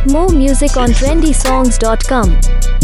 More music on trendysongs.com.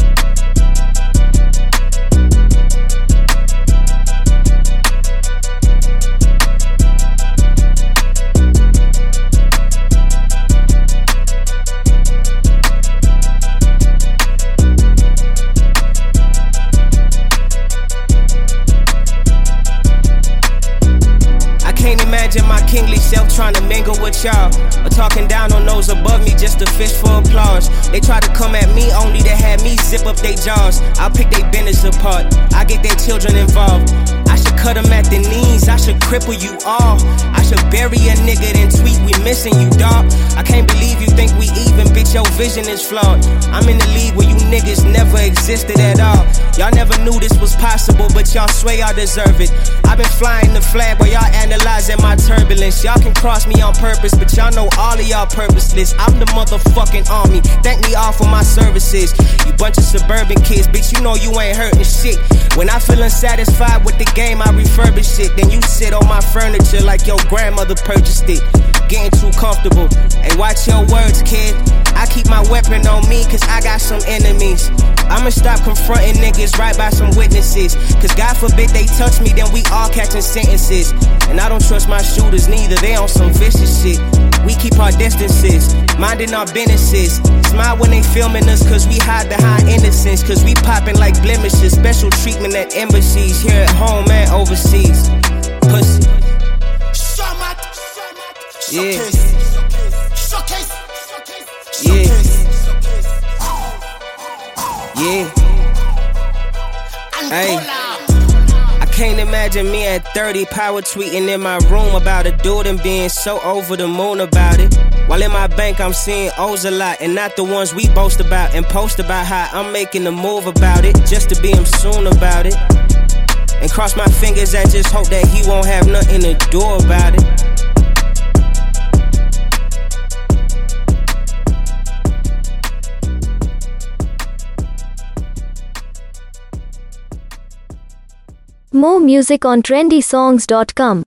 Can't imagine my kingly self trying to mingle with y'all, or talking down on those above me just to fish for applause. They try to come at me only to have me zip up their jaws. I'll pick their business apart, I get their children involved. I should cut them at the knees, I should cripple you all. I should bury a nigga then tweet we missing you, dawg. I can't believe you think we even, bitch, your vision is flawed. I'm in the league where you niggas never existed at all. Y'all never knew this was possible, but y'all swear y'all deserve it. I've been flying the flag while y'all analyzing my turbulence. Y'all can cross me on purpose, but y'all know all of y'all purposeless. I'm the motherfucking army, thank me all for my services. You bunch of suburban kids, bitch, you know you ain't hurting shit. When I feel unsatisfied with the game, I refurbish it. Then you sit on my furniture like your grandmother purchased it. Getting too comfortable, hey, watch your words, kid. I keep my weapon on me, cause I got some enemies. I'ma stop confronting niggas right by some witnesses, cause God forbid they touch me, then we all catching sentences. And I don't trust my shooters neither, they on some vicious shit. We keep our distances, minding our businesses. Smile when they filming us, cause we hide behind innocence. Cause we popping like blemishes, special treatment at embassies, here at home and overseas. Pussy. Yeah. Yeah. Yeah. Hey. I can't imagine me at 30 power tweeting in my room about a dude and being so over the moon about it. While in my bank I'm seeing O's a lot, and not the ones we boast about and post about how I'm making a move about it, just to be him soon about it. And cross my fingers and just hope that he won't have nothing to do about it. More music on trendysongs.com.